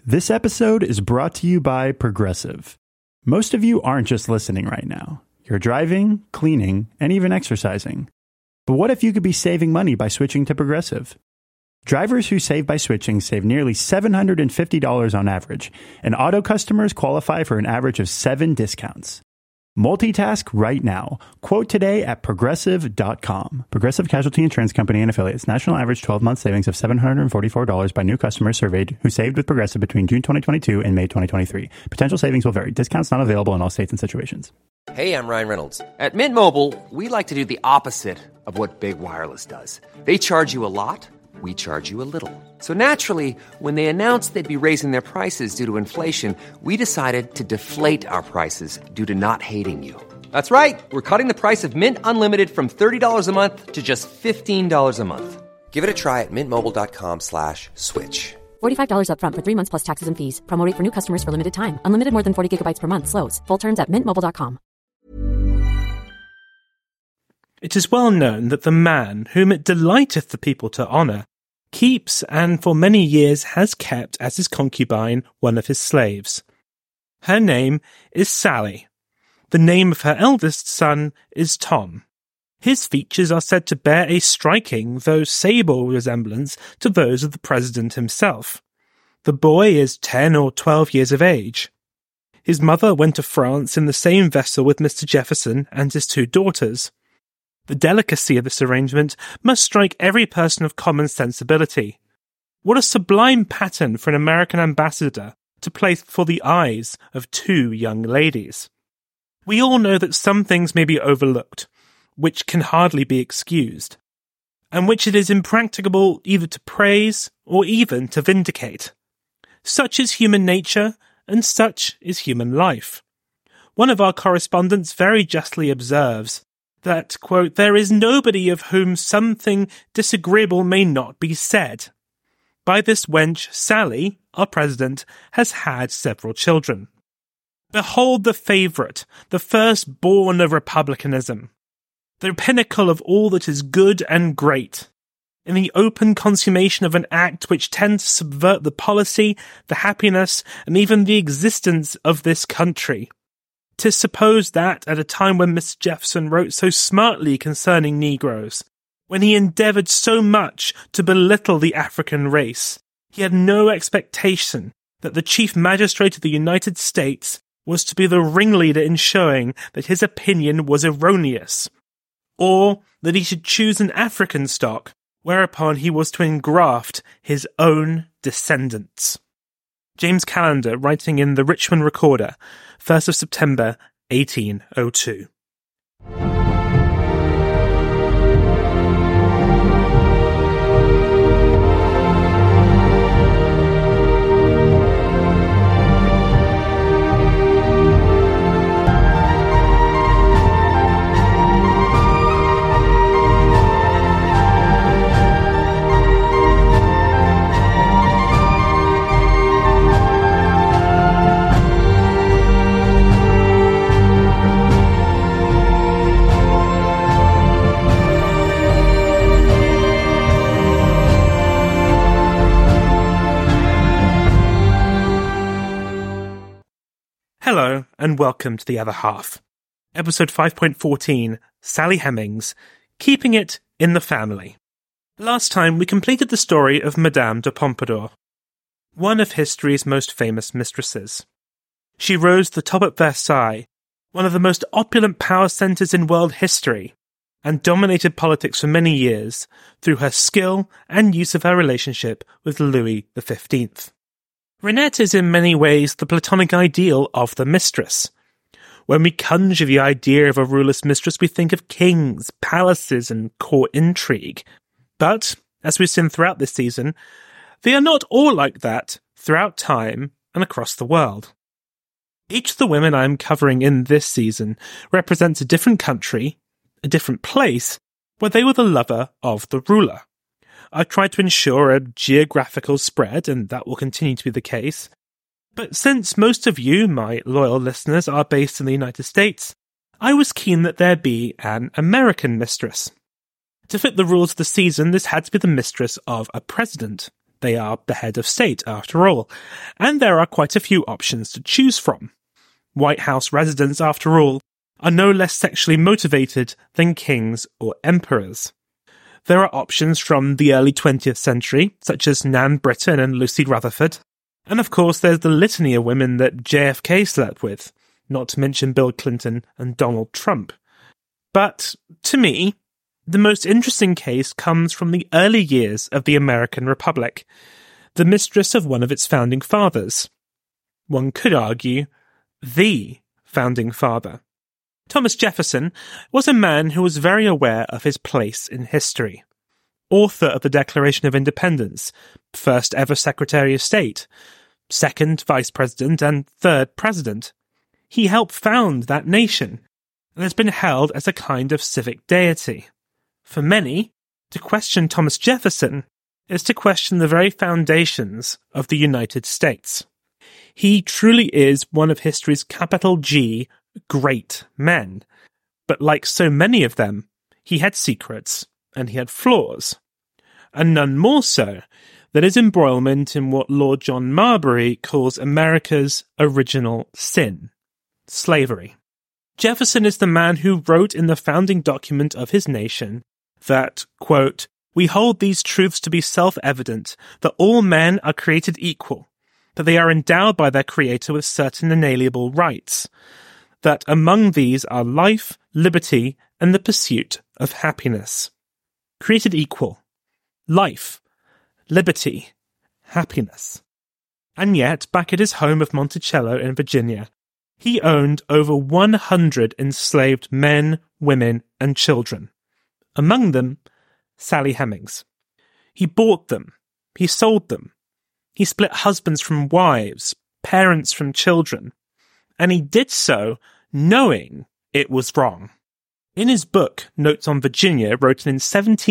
This episode is brought to you by Progressive. Most of you aren't just listening right now. You're driving, cleaning, and even exercising. But what if you could be saving money by switching to Progressive? Drivers who save by switching save nearly $750 on average, and auto customers qualify for an average of 7 discounts. Multitask right now. Quote today at Progressive.com. Progressive Casualty Insurance Company and Affiliates. National average 12-month savings of $744 by new customers surveyed who saved with Progressive between June 2022 and May 2023. Potential savings will vary. Discounts not available in all states and situations. Hey, I'm Ryan Reynolds. At Mint Mobile, we like to do the opposite of what Big Wireless does. They charge you a lot. We charge you a little. So naturally, when they announced they'd be raising their prices due to inflation, we decided to deflate our prices due to not hating you. That's right. We're cutting the price of Mint Unlimited from $30 a month to just $15 a month. Give it a try at mintmobile.com/switch. $45 up front for 3 months plus taxes and fees. Promo rate for new customers for limited time. Unlimited more than 40 gigabytes per month slows. Full terms at mintmobile.com. It is well known that the man whom it delighteth the people to honour keeps and for many years has kept as his concubine one of his slaves. Her name is Sally. The name of her eldest son is Tom. His features are said to bear a striking, though sable, resemblance to those of the president himself. The boy is 10 or 12 years of age. His mother went to France in the same vessel with Mr. Jefferson and his 2 daughters. The delicacy of this arrangement must strike every person of common sensibility. What a sublime pattern for an American ambassador to place before the eyes of 2 young ladies. We all know that some things may be overlooked, which can hardly be excused, and which it is impracticable either to praise or even to vindicate. Such is human nature, and such is human life. One of our correspondents very justly observes that, quote, there is nobody of whom something disagreeable may not be said. By this wench, Sally, our president, has had several children. Behold the favourite, the firstborn of republicanism, the pinnacle of all that is good and great, in the open consummation of an act which tends to subvert the policy, the happiness, and even the existence of this country. 'Tis supposed that, at a time when Mr. Jefferson wrote so smartly concerning Negroes, when he endeavoured so much to belittle the African race, he had no expectation that the Chief Magistrate of the United States was to be the ringleader in showing that his opinion was erroneous, or that he should choose an African stock, whereupon he was to engraft his own descendants. James Callender, writing in the Richmond Recorder, 1st of September, 1802. Hello, and welcome to The Other Half. Episode 5.14, Sally Hemings, Keeping It in the Family. Last time we completed the story of Madame de Pompadour, one of history's most famous mistresses. She rose to the top at Versailles, one of the most opulent power centres in world history, and dominated politics for many years through her skill and use of her relationship with Louis XV. Renette is in many ways the Platonic ideal of the mistress. When we conjure the idea of a ruleless mistress, we think of kings, palaces, and court intrigue. But, as we've seen throughout this season, they are not all like that throughout time and across the world. Each of the women I am covering in this season represents a different country, a different place, where they were the lover of the ruler. I've tried to ensure a geographical spread, and that will continue to be the case. But since most of you, my loyal listeners, are based in the United States, I was keen that there be an American mistress. To fit the rules of the season, this had to be the mistress of a president, They are the head of state, after all, and there are quite a few options to choose from. White House residents, after all, are no less sexually motivated than kings or emperors. There are options from the early 20th century, such as Nan Britton and Lucy Rutherford, and of course there's the litany of women that JFK slept with, not to mention Bill Clinton and Donald Trump. But, to me, the most interesting case comes from the early years of the American Republic, the mistress of one of its founding fathers. One could argue, the founding father. Thomas Jefferson was a man who was very aware of his place in history. Author of the Declaration of Independence, first ever Secretary of State, second Vice President, and third President. He helped found that nation, and has been held as a kind of civic deity. For many, to question Thomas Jefferson is to question the very foundations of the United States. He truly is one of history's capital G great men, but like so many of them, he had secrets and he had flaws, and none more so than his embroilment in what Lord John Marbury calls America's original sin, slavery. Jefferson is the man who wrote in the founding document of his nation that, quote, "We hold these truths to be self-evident, that all men are created equal, that they are endowed by their Creator with certain inalienable rights, that among these are life, liberty, and the pursuit of happiness." Created equal. Life, liberty, happiness. And yet, back at his home of Monticello in Virginia, he owned over 100 enslaved men, women, and children. Among them, Sally Hemings. He bought them. He sold them. He split husbands from wives, parents from children. And he did so knowing it was wrong. In his book, Notes on Virginia, written in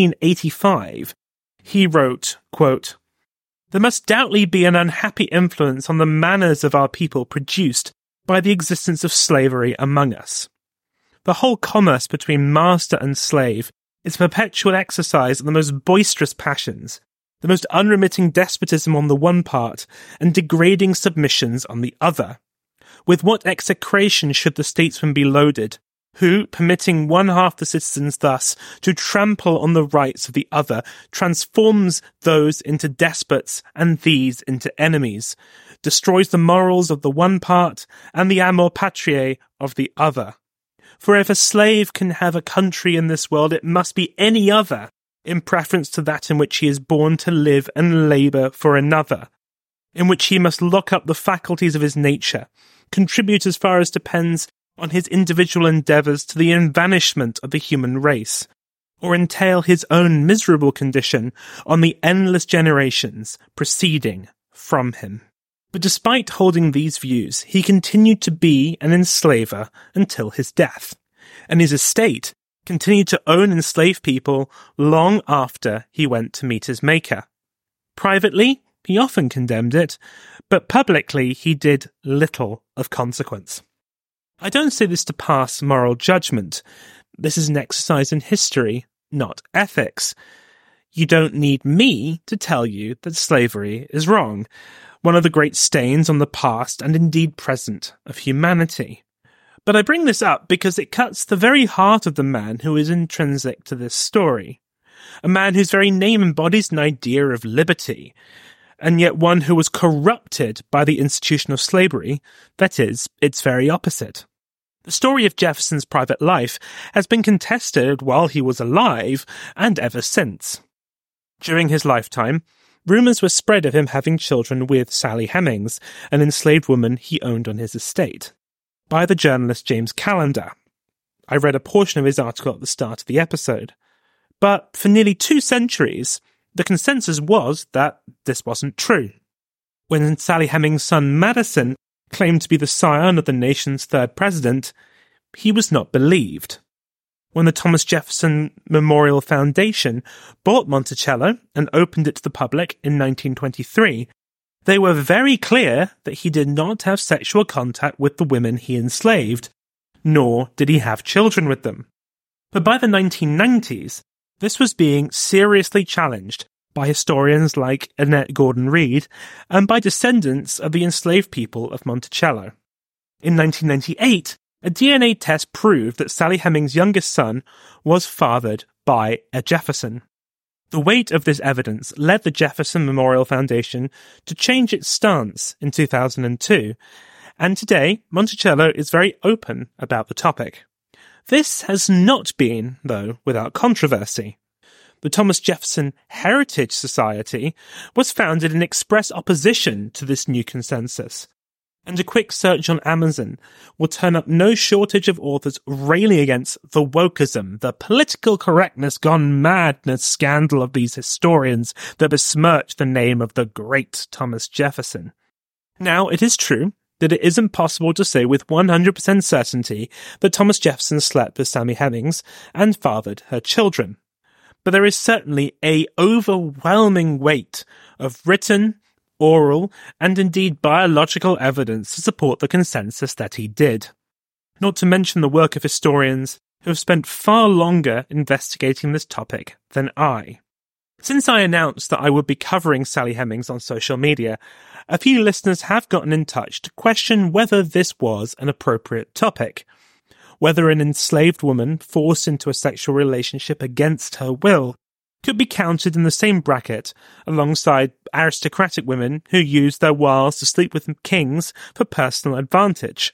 1785, he wrote, quote, "There must doubtly be an unhappy influence on the manners of our people produced by the existence of slavery among us. The whole commerce between master and slave is a perpetual exercise of the most boisterous passions, the most unremitting despotism on the one part, and degrading submissions on the other. With what execration should the statesman be loaded, who, permitting one half the citizens thus to trample on the rights of the other, transforms those into despots and these into enemies, destroys the morals of the one part and the amor patriae of the other. For if a slave can have a country in this world, it must be any other, in preference to that in which he is born to live and labour for another, in which he must lock up the faculties of his nature, contribute as far as depends on his individual endeavours to the evanishment of the human race, or entail his own miserable condition on the endless generations proceeding from him." But despite holding these views, he continued to be an enslaver until his death, and his estate continued to own enslaved people long after he went to meet his maker. Privately, he often condemned it, but publicly he did little of consequence. I don't say this to pass moral judgment. This is an exercise in history, not ethics. You don't need me to tell you that slavery is wrong, one of the great stains on the past and indeed present of humanity. But I bring this up because it cuts the very heart of the man who is intrinsic to this story, a man whose very name embodies an idea of liberty, and yet one who was corrupted by the institution of slavery, that is, its very opposite. The story of Jefferson's private life has been contested while he was alive and ever since. During his lifetime, rumours were spread of him having children with Sally Hemings, an enslaved woman he owned on his estate, by the journalist James Callender. I read a portion of his article at the start of the episode. But for nearly 2 centuries, the consensus was that this wasn't true. When Sally Hemings' son Madison claimed to be the scion of the nation's third president, he was not believed. When the Thomas Jefferson Memorial Foundation bought Monticello and opened it to the public in 1923, they were very clear that he did not have sexual contact with the women he enslaved, nor did he have children with them. But by the 1990s, this was being seriously challenged by historians like Annette Gordon-Reed, and by descendants of the enslaved people of Monticello. In 1998, a DNA test proved that Sally Hemings' youngest son was fathered by a Jefferson. The weight of this evidence led the Jefferson Memorial Foundation to change its stance in 2002, and today Monticello is very open about the topic. This has not been, though, without controversy. The Thomas Jefferson Heritage Society was founded in express opposition to this new consensus, and a quick search on Amazon will turn up no shortage of authors railing against the wokeism, the political correctness gone madness scandal of these historians that besmirch the name of the great Thomas Jefferson. Now, it is true that it isn't possible to say with 100% certainty that Thomas Jefferson slept with Sally Hemings and fathered her children. But there is certainly a overwhelming weight of written, oral, and indeed biological evidence to support the consensus that he did. Not to mention the work of historians who have spent far longer investigating this topic than I. Since I announced that I would be covering Sally Hemings on social media, a few listeners have gotten in touch to question whether this was an appropriate topic. Whether an enslaved woman forced into a sexual relationship against her will could be counted in the same bracket alongside aristocratic women who used their wiles to sleep with kings for personal advantage.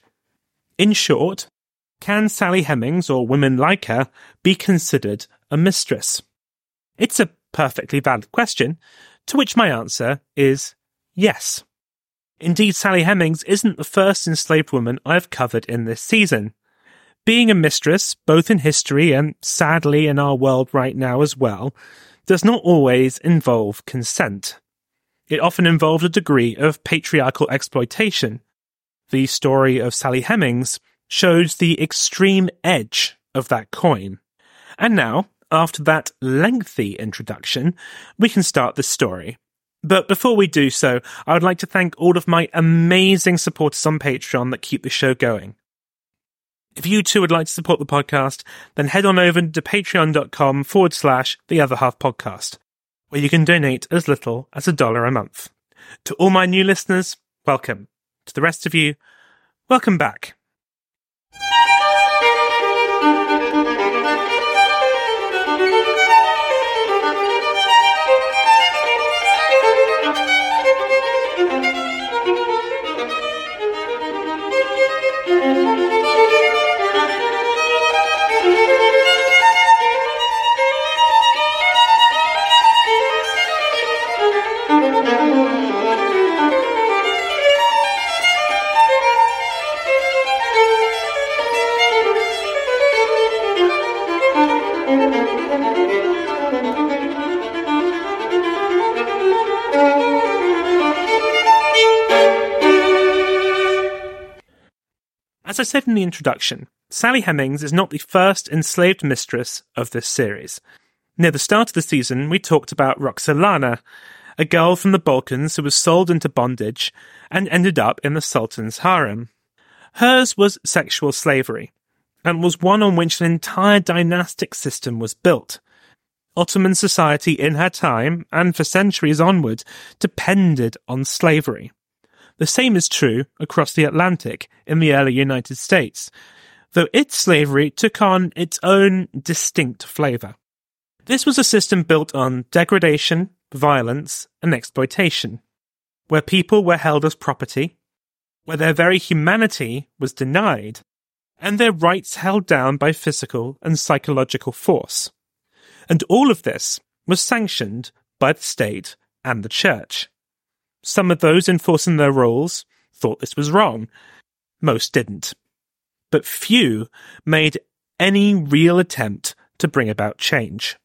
In short, can Sally Hemings, or women like her, be considered a mistress? It's a perfectly valid question, to which my answer is yes. Indeed, Sally Hemings isn't the first enslaved woman I've covered in this season. Being a mistress, both in history and sadly in our world right now as well, does not always involve consent. It often involved a degree of patriarchal exploitation. The story of Sally Hemings shows the extreme edge of that coin. And now, after that lengthy introduction, we can start the story. But before we do so, I would like to thank all of my amazing supporters on Patreon that keep the show going. If you too would like to support the podcast, then head on over to patreon.com/theotherhalfpodcast, where you can donate as little as $1 a month. To all my new listeners, welcome. To the rest of you, welcome back. As I said in the introduction, Sally Hemings is not the first enslaved mistress of this series. Near the start of the season, we talked about Roxolana, a girl from the Balkans who was sold into bondage and ended up in the Sultan's harem. Hers was sexual slavery, and was one on which an entire dynastic system was built. Ottoman society in her time, and for centuries onward, depended on slavery. The same is true across the Atlantic in the early United States, though its slavery took on its own distinct flavour. This was a system built on degradation, violence, and exploitation, where people were held as property, where their very humanity was denied, and their rights held down by physical and psychological force. And all of this was sanctioned by the state and the church. Some of those enforcing their rules thought this was wrong. Most didn't. But few made any real attempt to bring about change.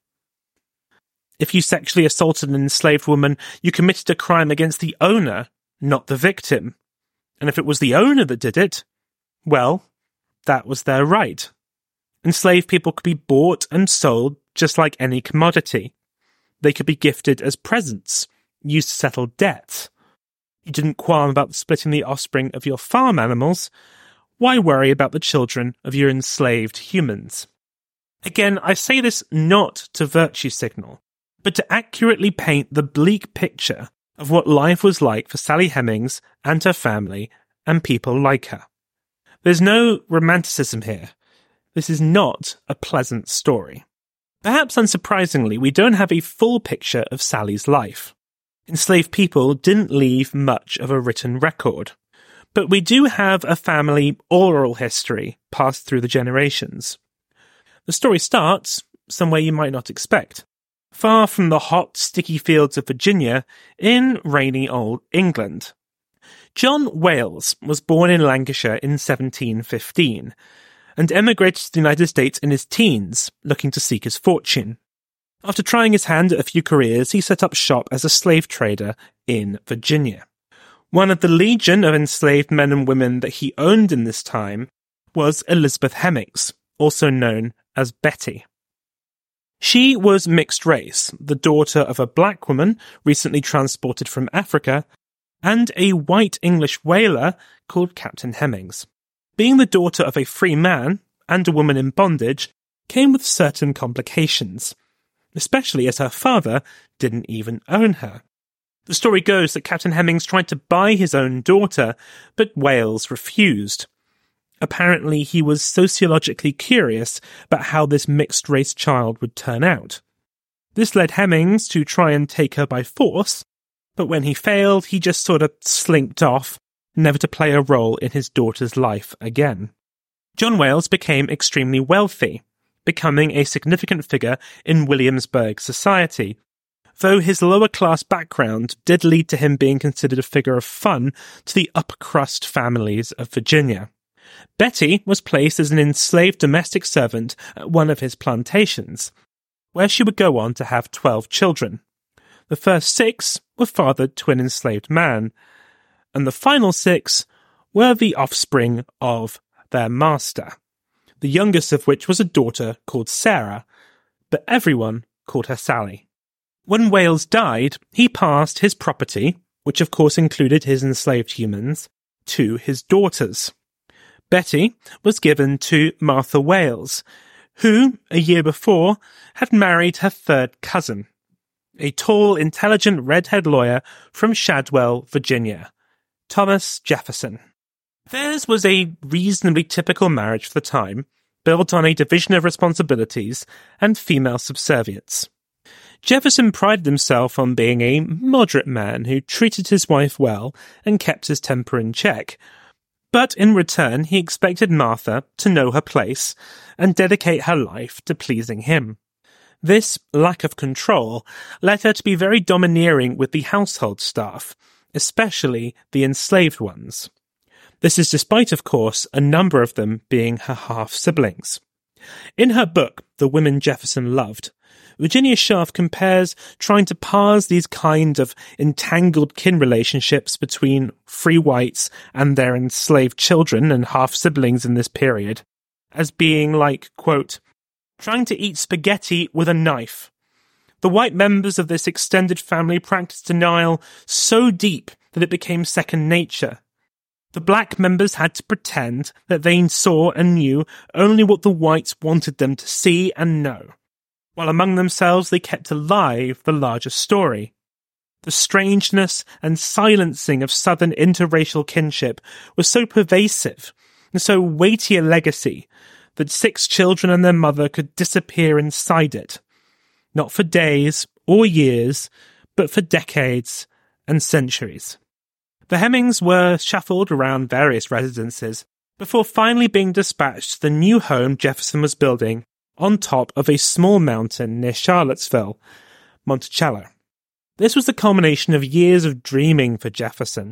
If you sexually assaulted an enslaved woman, you committed a crime against the owner, not the victim. And if it was the owner that did it, well, that was their right. Enslaved people could be bought and sold just like any commodity. They could be gifted as presents, used to settle debts. You didn't qualm about splitting the offspring of your farm animals. Why worry about the children of your enslaved humans? Again, I say this not to virtue signal, but to accurately paint the bleak picture of what life was like for Sally Hemings and her family and people like her. There's no romanticism here. This is not a pleasant story. Perhaps unsurprisingly, we don't have a full picture of Sally's life. Enslaved people didn't leave much of a written record, but we do have a family oral history passed through the generations. The story starts somewhere you might not expect, far from the hot, sticky fields of Virginia in rainy old England. John Wales was born in Lancashire in 1715 and emigrated to the United States in his teens, looking to seek his fortune. After trying his hand at a few careers, he set up shop as a slave trader in Virginia. One of the legion of enslaved men and women that he owned in this time was Elizabeth Hemings, also known as Betty. She was mixed race, the daughter of a black woman recently transported from Africa, and a white English whaler called Captain Hemings. Being the daughter of a free man and a woman in bondage came with certain complications, especially as her father didn't even own her. The story goes that Captain Hemings tried to buy his own daughter, but Wales refused. Apparently, he was sociologically curious about how this mixed-race child would turn out. This led Hemings to try and take her by force, but when he failed, he just sort of slinked off, never to play a role in his daughter's life again. John Wales became extremely wealthy, becoming a significant figure in Williamsburg society, though his lower-class background did lead to him being considered a figure of fun to the upper-crust families of Virginia. Betty was placed as an enslaved domestic servant at one of his plantations, where she would go on to have 12 children. The first 6 were fathered to an enslaved man, and the final 6 were the offspring of their master, the youngest of which was a daughter called Sarah, but everyone called her Sally. When Wales died, he passed his property, which of course included his enslaved humans, to his daughters. Betty was given to Martha Wales, who, a year before, had married her third cousin, a tall, intelligent, red-haired lawyer from Shadwell, Virginia, Thomas Jefferson. Theirs was a reasonably typical marriage for the time, built on a division of responsibilities and female subservience. Jefferson prided himself on being a moderate man who treated his wife well and kept his temper in check, but in return he expected Martha to know her place and dedicate her life to pleasing him. This lack of control led her to be very domineering with the household staff, especially the enslaved ones. This is despite, of course, a number of them being her half-siblings. In her book, The Women Jefferson Loved, Virginia Scharf compares trying to parse these kind of entangled kin relationships between free whites and their enslaved children and half-siblings in this period as being like, quote, trying to eat spaghetti with a knife. The white members of this extended family practiced denial so deep that it became second nature. The black members had to pretend that they saw and knew only what the whites wanted them to see and know, while among themselves they kept alive the larger story. The strangeness and silencing of Southern interracial kinship was so pervasive and so weighty a legacy that 6 children and their mother could disappear inside it, not for days or years, but for decades and centuries. The Hemings were shuffled around various residences before finally being dispatched to the new home Jefferson was building on top of a small mountain near Charlottesville, Monticello. This was the culmination of years of dreaming for Jefferson.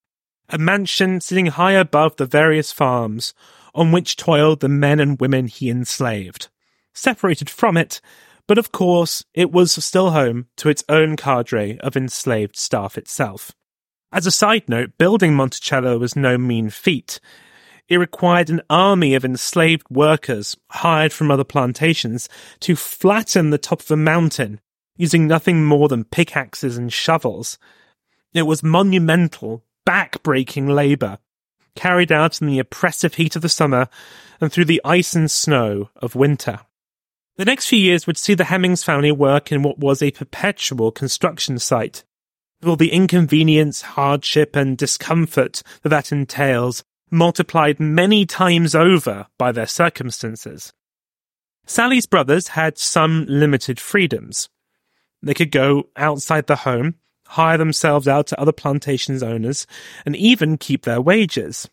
A mansion sitting high above the various farms on which toiled the men and women he enslaved. Separated from it, but of course it was still home to its own cadre of enslaved staff itself. As a side note, building Monticello was no mean feat. It required an army of enslaved workers hired from other plantations to flatten the top of a mountain using nothing more than pickaxes and shovels. It was monumental, back-breaking labour, carried out in the oppressive heat of the summer and through the ice and snow of winter. The next few years would see the Hemmings family work in what was a perpetual construction site, with all the inconvenience, hardship, and discomfort that entails, multiplied many times over by their circumstances. Sally's brothers had some limited freedoms. They could go outside the home, hire themselves out to other plantations owners, and even keep their wages.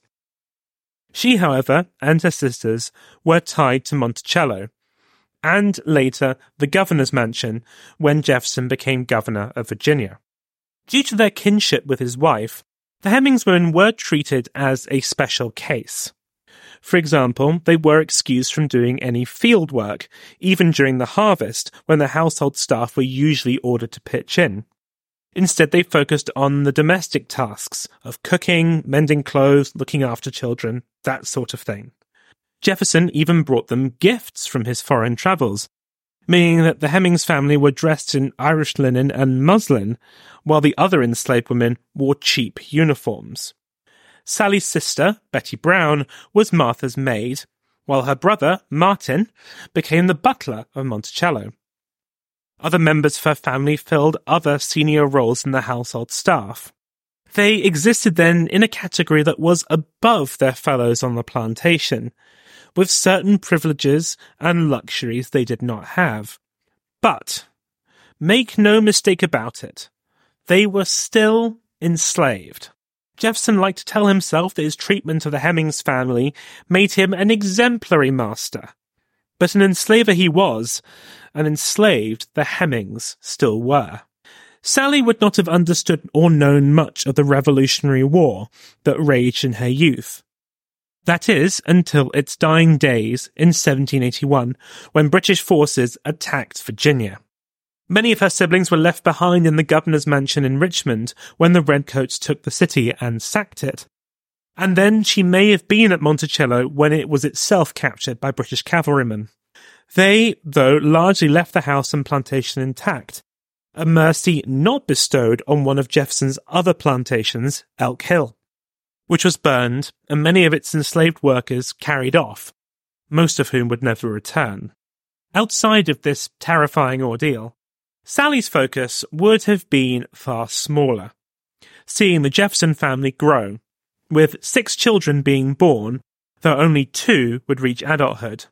She, however, and her sisters were tied to Monticello, and later the governor's mansion when Jefferson became governor of Virginia. Due to their kinship with his wife, the Hemmings women were treated as a special case. For example, they were excused from doing any field work, even during the harvest, when the household staff were usually ordered to pitch in. Instead, they focused on the domestic tasks of cooking, mending clothes, looking after children, that sort of thing. Jefferson even brought them gifts from his foreign travels, meaning that the Hemmings family were dressed in Irish linen and muslin, while the other enslaved women wore cheap uniforms. Sally's sister, Betty Brown, was Martha's maid, while her brother, Martin, became the butler of Monticello. Other members of her family filled other senior roles in the household staff. They existed then in a category that was above their fellows on the plantation, with certain privileges and luxuries they did not have. But, make no mistake about it, they were still enslaved. Jefferson liked to tell himself that his treatment of the Hemmings family made him an exemplary master. But an enslaver he was, and enslaved the Hemmings still were. Sally would not have understood or known much of the Revolutionary War that raged in her youth. That is, until its dying days in 1781, when British forces attacked Virginia. Many of her siblings were left behind in the governor's mansion in Richmond when the Redcoats took the city and sacked it. And then she may have been at Monticello when it was itself captured by British cavalrymen. They, though, largely left the house and plantation intact, a mercy not bestowed on one of Jefferson's other plantations, Elk Hill, which was burned and many of its enslaved workers carried off, most of whom would never return. Outside of this terrifying ordeal, Sally's focus would have been far smaller, seeing the Jefferson family grow, with 6 children being born, though only 2 would reach adulthood.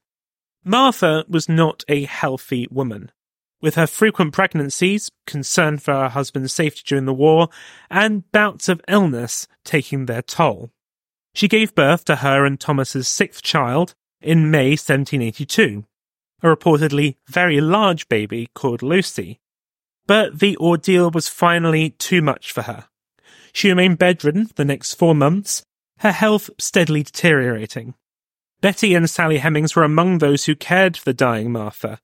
Martha was not a healthy woman, with her frequent pregnancies, concern for her husband's safety during the war, and bouts of illness taking their toll. She gave birth to her and Thomas's 6th child in May 1782, a reportedly very large baby called Lucy. But the ordeal was finally too much for her. She remained bedridden for the next 4 months, her health steadily deteriorating. Betty and Sally Hemmings were among those who cared for the dying Martha.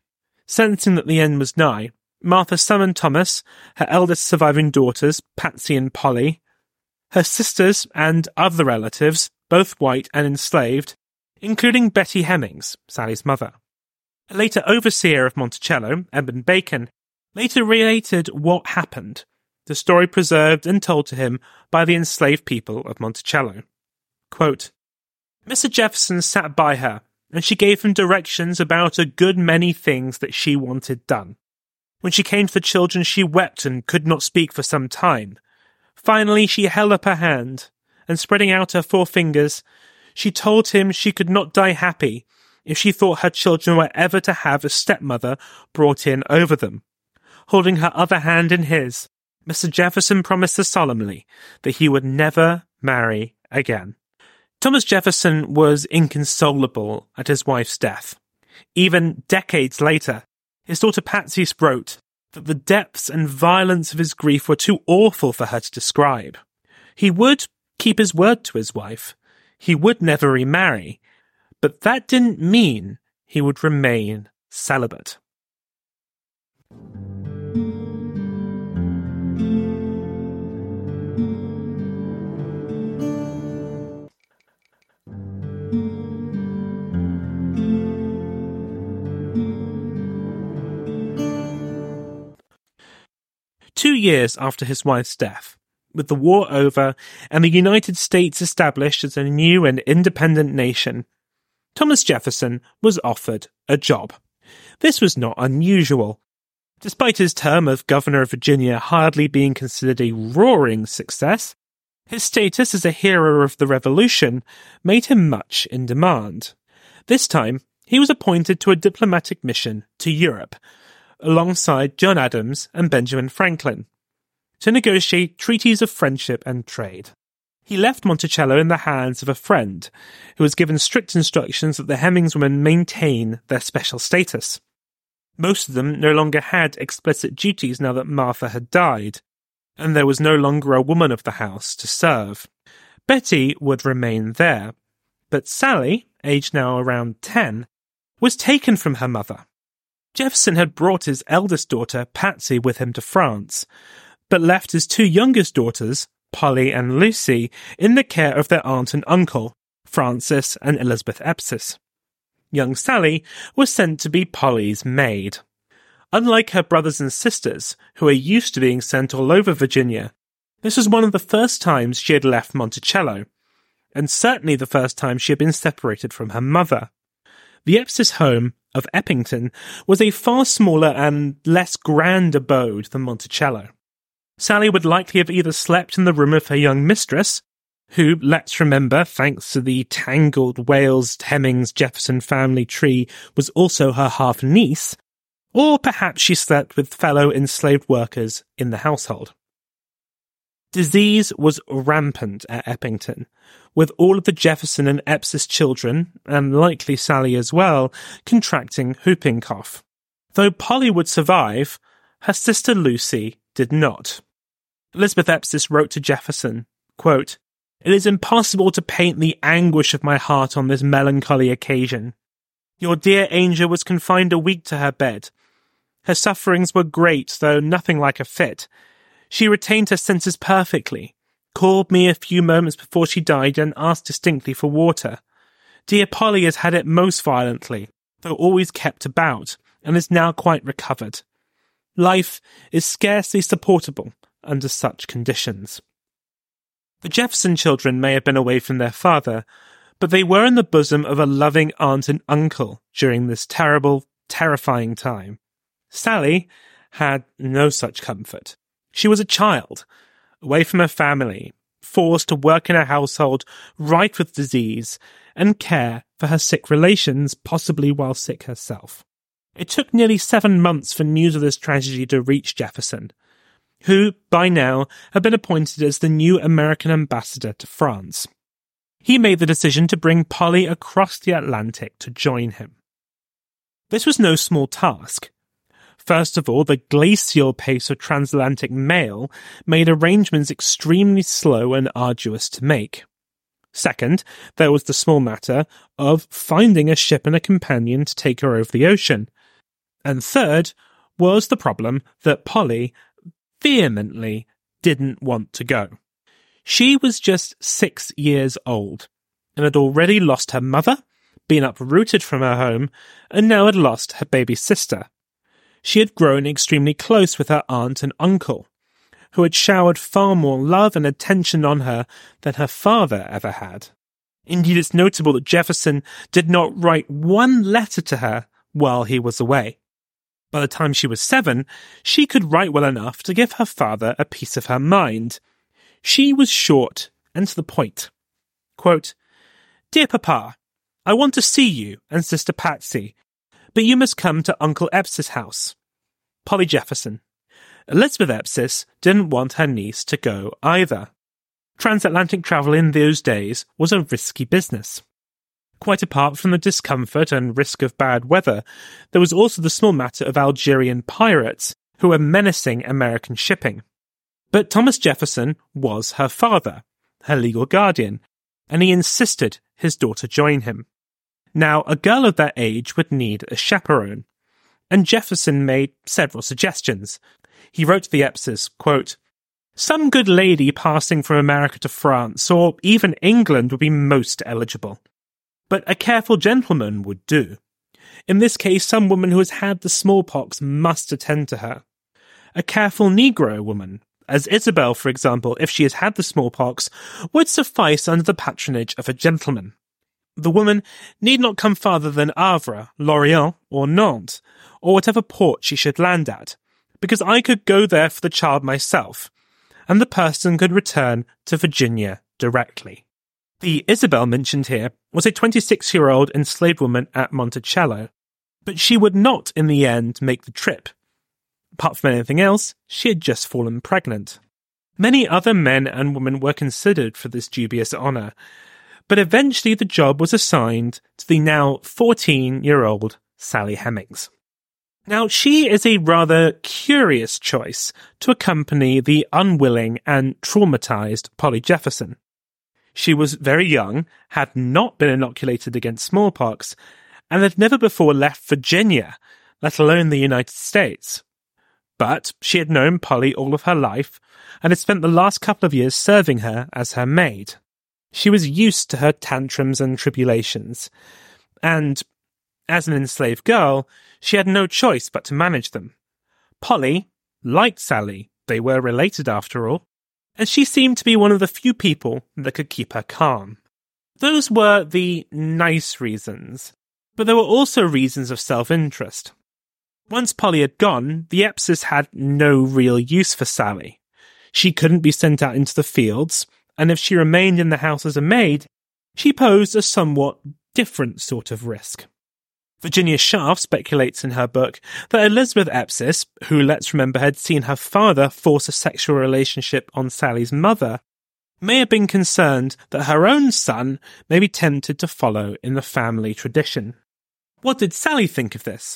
Sensing that the end was nigh, Martha summoned Thomas, her eldest surviving daughters, Patsy and Polly, her sisters and other relatives, both white and enslaved, including Betty Hemmings, Sally's mother. A later overseer of Monticello, Edmund Bacon, later related what happened, the story preserved and told to him by the enslaved people of Monticello. Quote, Mr. Jefferson sat by her, and she gave him directions about a good many things that she wanted done. When she came to the children, she wept and could not speak for some time. Finally, she held up her hand, and spreading out her 4 fingers, she told him she could not die happy if she thought her children were ever to have a stepmother brought in over them. Holding her other hand in his, Mr. Jefferson promised her solemnly that he would never marry again. Thomas Jefferson was inconsolable at his wife's death. Even decades later, his daughter Patsy wrote that the depths and violence of his grief were too awful for her to describe. He would keep his word to his wife. He would never remarry, but that didn't mean he would remain celibate. Two years after his wife's death, with the war over and the United States established as a new and independent nation, Thomas Jefferson was offered a job. This was not unusual. Despite his term of governor of Virginia hardly being considered a roaring success, his status as a hero of the Revolution made him much in demand. This time, he was appointed to a diplomatic mission to Europe, alongside John Adams and Benjamin Franklin, to negotiate treaties of friendship and trade. He left Monticello in the hands of a friend, who was given strict instructions that the Hemmings women maintain their special status. Most of them no longer had explicit duties now that Martha had died, and there was no longer a woman of the house to serve. Betty would remain there, but Sally, aged now around 10, was taken from her mother. Jefferson had brought his eldest daughter, Patsy, with him to France, but left his two youngest daughters, Polly and Lucy, in the care of their aunt and uncle, Francis and Elizabeth Epsis. Young Sally was sent to be Polly's maid. Unlike her brothers and sisters, who were used to being sent all over Virginia, this was one of the first times she had left Monticello, and certainly the first time she had been separated from her mother. The Epsis home of Eppington was a far smaller and less grand abode than Monticello. Sally would likely have either slept in the room of her young mistress, who, let's remember, thanks to the tangled Wales-Hemmings-Jefferson family tree, was also her half-niece, or perhaps she slept with fellow enslaved workers in the household. Disease was rampant at Eppington, with all of the Jefferson and Epsis children, and likely Sally as well, contracting whooping cough. Though Polly would survive, her sister Lucy did not. Elizabeth Epsis wrote to Jefferson, quote, "It is impossible to paint the anguish of my heart on this melancholy occasion. Your dear angel was confined a week to her bed. Her sufferings were great, though nothing like a fit. She retained her senses perfectly, called me a few moments before she died and asked distinctly for water. Dear Polly has had it most violently, though always kept about, and is now quite recovered. Life is scarcely supportable under such conditions." The Jefferson children may have been away from their father, but they were in the bosom of a loving aunt and uncle during this terrible, terrifying time. Sally had no such comfort. She was a child, away from her family, forced to work in a household rife with disease, and care for her sick relations, possibly while sick herself. It took nearly 7 months for news of this tragedy to reach Jefferson, who, by now, had been appointed as the new American ambassador to France. He made the decision to bring Polly across the Atlantic to join him. This was no small task. First of all, the glacial pace of transatlantic mail made arrangements extremely slow and arduous to make. Second, there was the small matter of finding a ship and a companion to take her over the ocean. And third was the problem that Polly vehemently didn't want to go. She was just 6 years old, and had already lost her mother, been uprooted from her home, and now had lost her baby sister. She had grown extremely close with her aunt and uncle, who had showered far more love and attention on her than her father ever had. Indeed, it's notable that Jefferson did not write one letter to her while he was away. By the time she was 7, she could write well enough to give her father a piece of her mind. She was short and to the point. Quote, "Dear Papa, I want to see you and Sister Patsy, but you must come to Uncle Epsis' house. Polly Jefferson." Elizabeth Epsis didn't want her niece to go either. Transatlantic travel in those days was a risky business. Quite apart from the discomfort and risk of bad weather, there was also the small matter of Algerian pirates who were menacing American shipping. But Thomas Jefferson was her father, her legal guardian, and he insisted his daughter join him. Now, a girl of that age would need a chaperone, and Jefferson made several suggestions. He wrote to the Epsis, quote, "Some good lady passing from America to France, or even England, would be most eligible. But a careful gentleman would do. In this case, some woman who has had the smallpox must attend to her. A careful Negro woman, as Isabel, for example, if she has had the smallpox, would suffice under the patronage of a gentleman. The woman need not come farther than Havre, Lorient, or Nantes, or whatever port she should land at, because I could go there for the child myself, and the person could return to Virginia directly. The Isabel mentioned here was a 26-year-old enslaved woman at Monticello, but she would not in the end make the trip. Apart from anything else, she had just fallen pregnant. Many other men and women were considered for this dubious honour, but eventually the job was assigned to the now 14-year-old Sally Hemings. Now, she is a rather curious choice to accompany the unwilling and traumatised Polly Jefferson. She was very young, had not been inoculated against smallpox, and had never before left Virginia, let alone the United States. But she had known Polly all of her life, and had spent the last couple of years serving her as her maid. She was used to her tantrums and tribulations, and, as an enslaved girl, she had no choice but to manage them. Polly liked Sally, they were related after all, and she seemed to be one of the few people that could keep her calm. Those were the nice reasons, but there were also reasons of self-interest. Once Polly had gone, the Eppses had no real use for Sally. She couldn't be sent out into the fields, and if she remained in the house as a maid, she posed a somewhat different sort of risk. Virginia Scharf speculates in her book that Elizabeth Eppes, who, let's remember, had seen her father force a sexual relationship on Sally's mother, may have been concerned that her own son may be tempted to follow in the family tradition. What did Sally think of this?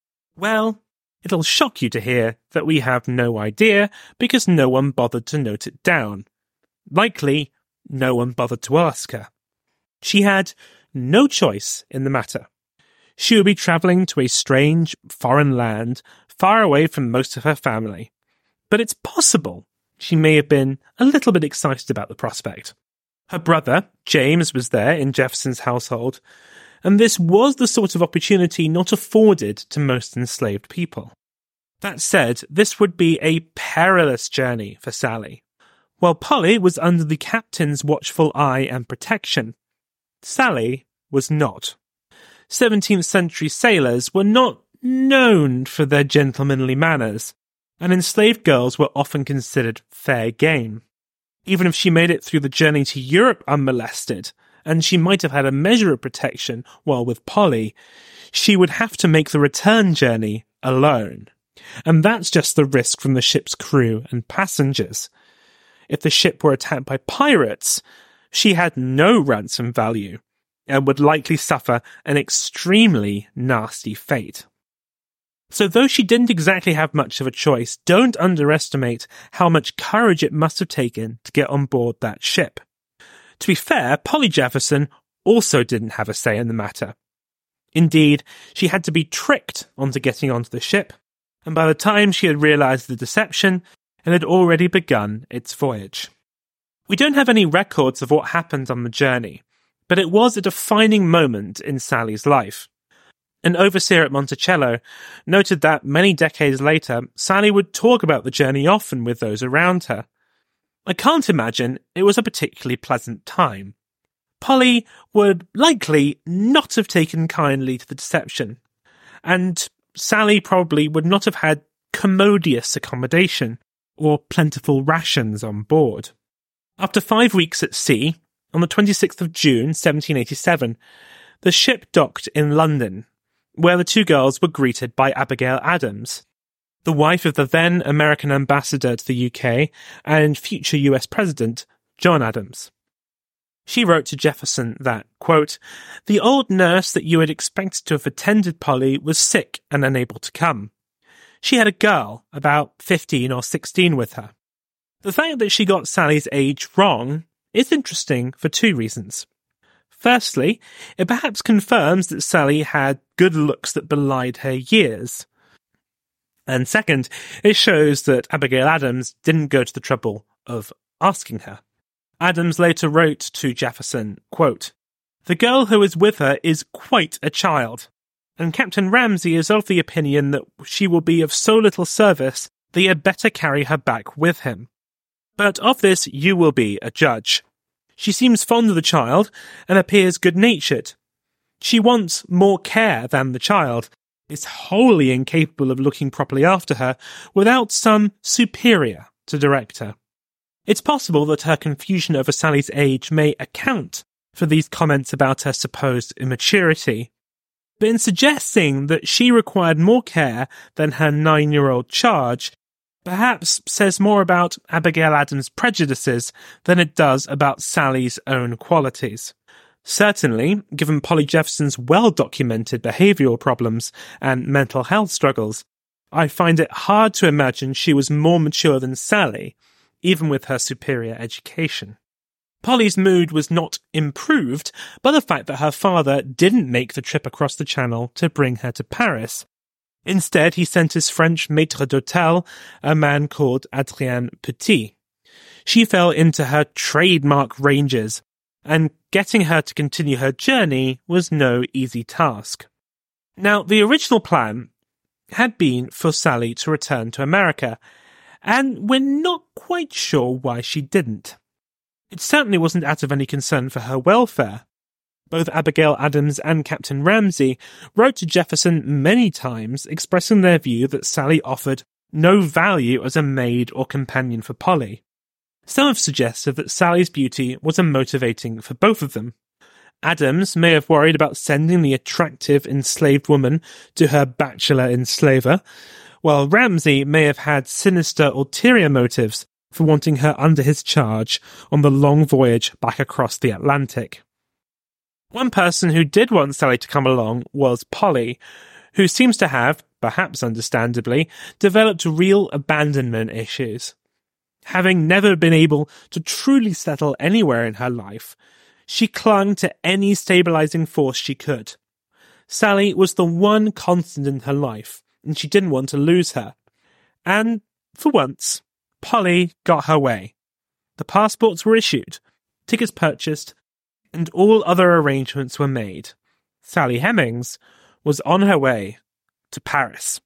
Well, it'll shock you to hear that we have no idea because no one bothered to note it down. Likely, no one bothered to ask her. She had no choice in the matter. She would be travelling to a strange, foreign land, far away from most of her family. But it's possible she may have been a little bit excited about the prospect. Her brother, James, was there in Jefferson's household, and this was the sort of opportunity not afforded to most enslaved people. That said, this would be a perilous journey for Sally. While Polly was under the captain's watchful eye and protection, Sally was not. 17th century sailors were not known for their gentlemanly manners, and enslaved girls were often considered fair game. Even if she made it through the journey to Europe unmolested, and she might have had a measure of protection while with Polly, she would have to make the return journey alone. And that's just the risk from the ship's crew and passengers. If the ship were attacked by pirates, she had no ransom value, and would likely suffer an extremely nasty fate. So though she didn't exactly have much of a choice, don't underestimate how much courage it must have taken to get on board that ship. To be fair, Polly Jefferson also didn't have a say in the matter. Indeed, she had to be tricked onto getting onto the ship, and by the time she had realised the deception, it had already begun its voyage. We don't have any records of what happened on the journey, but it was a defining moment in Sally's life. An overseer at Monticello noted that many decades later, Sally would talk about the journey often with those around her. I can't imagine it was a particularly pleasant time. Polly would likely not have taken kindly to the deception, and Sally probably would not have had commodious accommodation or plentiful rations on board. After 5 weeks at sea, on the 26th of June 1787, the ship docked in London, where the two girls were greeted by Abigail Adams, the wife of the then American ambassador to the UK and future US President, John Adams. She wrote to Jefferson that, quote, "The old nurse that you had expected to have attended Polly was sick and unable to come. She had a girl, about 15 or 16, with her. The fact that she got Sally's age wrong is interesting for two reasons. Firstly, it perhaps confirms that Sally had good looks that belied her years. And second, it shows that Abigail Adams didn't go to the trouble of asking her. Adams later wrote to Jefferson, quote, "The girl who is with her is quite a child, and Captain Ramsay is of the opinion that she will be of so little service that he had better carry her back with him. But of this you will be a judge. She seems fond of the child and appears good-natured. She wants more care than the child, is wholly incapable of looking properly after her without some superior to direct her. It's possible that her confusion over Sally's age may account for these comments about her supposed immaturity, but in suggesting that she required more care than her 9-year-old charge, perhaps says more about Abigail Adams' prejudices than it does about Sally's own qualities. Certainly, given Polly Jefferson's well-documented behavioural problems and mental health struggles, I find it hard to imagine she was more mature than Sally, even with her superior education. Polly's mood was not improved by the fact that her father didn't make the trip across the Channel to bring her to Paris. Instead, he sent his French maître d'hôtel, a man called Adrien Petit. She fell into her trademark ranges, and getting her to continue her journey was no easy task. Now, the original plan had been for Sally to return to America, and we're not quite sure why she didn't. It certainly wasn't out of any concern for her welfare. Both Abigail Adams and Captain Ramsey wrote to Jefferson many times expressing their view that Sally offered no value as a maid or companion for Polly. Some have suggested that Sally's beauty was motivating for both of them. Adams may have worried about sending the attractive enslaved woman to her bachelor enslaver, while Ramsey may have had sinister ulterior motives for wanting her under his charge on the long voyage back across the Atlantic. One person who did want Sally to come along was Polly, who seems to have, perhaps understandably, developed real abandonment issues. Having never been able to truly settle anywhere in her life, she clung to any stabilizing force she could. Sally was the one constant in her life, and she didn't want to lose her. And, for once, Polly got her way. The passports were issued, tickets purchased, and all other arrangements were made. Sally Hemings was on her way to Paris.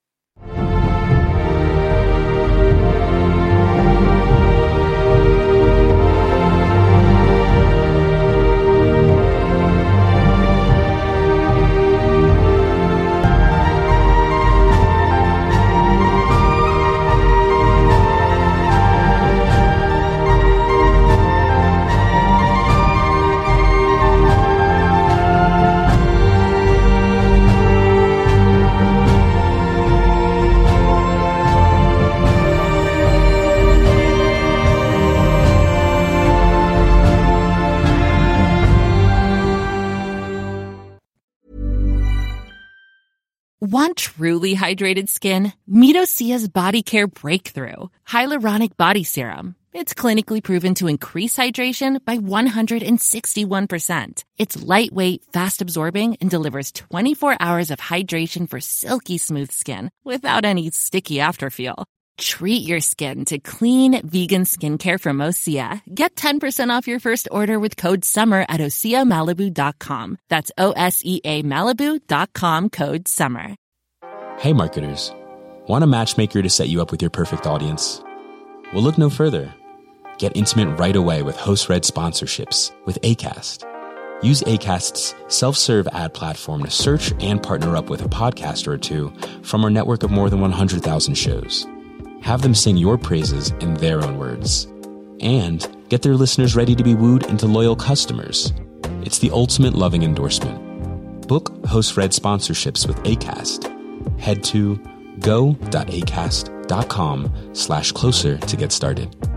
Want truly hydrated skin? Meet Osea's Body Care Breakthrough Hyaluronic Body Serum. It's clinically proven to increase hydration by 161%. It's lightweight, fast-absorbing, and delivers 24 hours of hydration for silky smooth skin without any sticky afterfeel. Treat your skin to clean, vegan skincare from Osea. Get 10% off your first order with code SUMMER at OseaMalibu.com. That's OSEA Malibu.com, code SUMMER. Hey marketers, want a matchmaker to set you up with your perfect audience? Well, look no further. Get intimate right away with host-read sponsorships with Acast. Use Acast's self-serve ad platform to search and partner up with a podcaster or two from our network of more than 100,000 shows. Have them sing your praises in their own words. And get their listeners ready to be wooed into loyal customers. It's the ultimate loving endorsement. Book host-read sponsorships with Acast. Head to go.acast.com/closer to get started.